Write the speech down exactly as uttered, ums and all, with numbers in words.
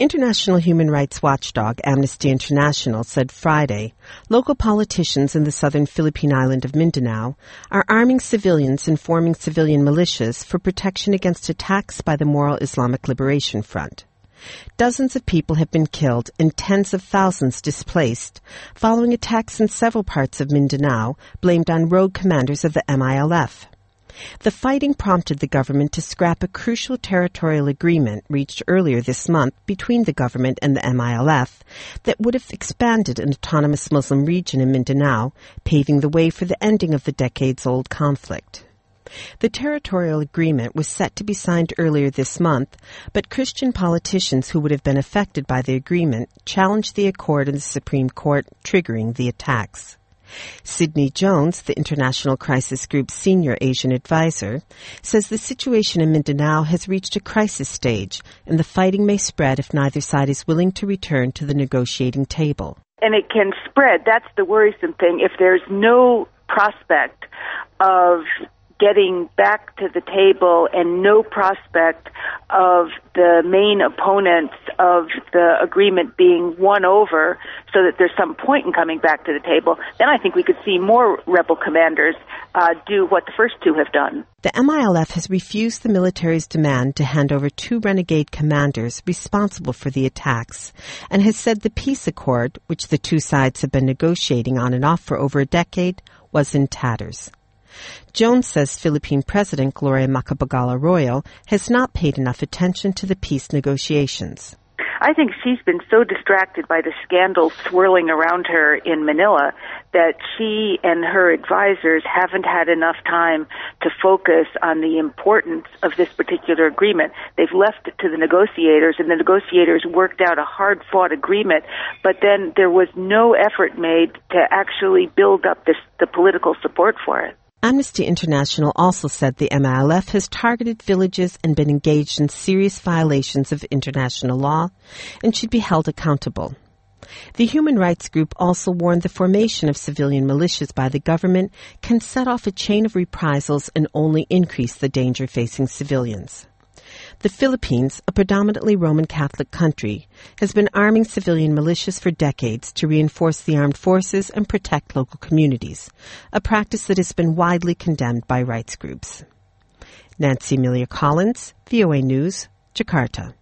International human rights watchdog Amnesty International said Friday local politicians in the southern Philippine island of Mindanao are arming civilians and forming civilian militias for protection against attacks by the Moral Islamic Liberation Front. Dozens of people have been killed and tens of thousands displaced following attacks in several parts of Mindanao blamed on rogue commanders of the M I L F. The fighting prompted the government to scrap a crucial territorial agreement reached earlier this month between the government and the M I L F that would have expanded an autonomous Muslim region in Mindanao, paving the way for the ending of the decades-old conflict. The territorial agreement was set to be signed earlier this month, but Christian politicians who would have been affected by the agreement challenged the accord in the Supreme Court, triggering the attacks. Sidney Jones, the International Crisis Group's senior Asian advisor, says the situation in Mindanao has reached a crisis stage and the fighting may spread if neither side is willing to return to the negotiating table. And it can spread. That's the worrisome thing. If there's no prospect of getting back to the table and no prospect of the main opponents of the agreement being won over so that there's some point in coming back to the table, then I think we could see more rebel commanders uh, do what the first two have done. The M I L F has refused the military's demand to hand over two renegade commanders responsible for the attacks and has said the peace accord, which the two sides have been negotiating on and off for over a decade, was in tatters. Jones says Philippine President Gloria Macapagal-Arroyo has not paid enough attention to the peace negotiations. I think she's been so distracted by the scandals swirling around her in Manila that she and her advisors haven't had enough time to focus on the importance of this particular agreement. They've left it to the negotiators, and the negotiators worked out a hard-fought agreement, but then there was no effort made to actually build up this, the political support for it. Amnesty International also said the M I L F has targeted villages and been engaged in serious violations of international law and should be held accountable. The human rights group also warned the formation of civilian militias by the government can set off a chain of reprisals and only increase the danger facing civilians. The Philippines, a predominantly Roman Catholic country, has been arming civilian militias for decades to reinforce the armed forces and protect local communities, a practice that has been widely condemned by rights groups. Nancy Amelia Collins, V O A News, Jakarta.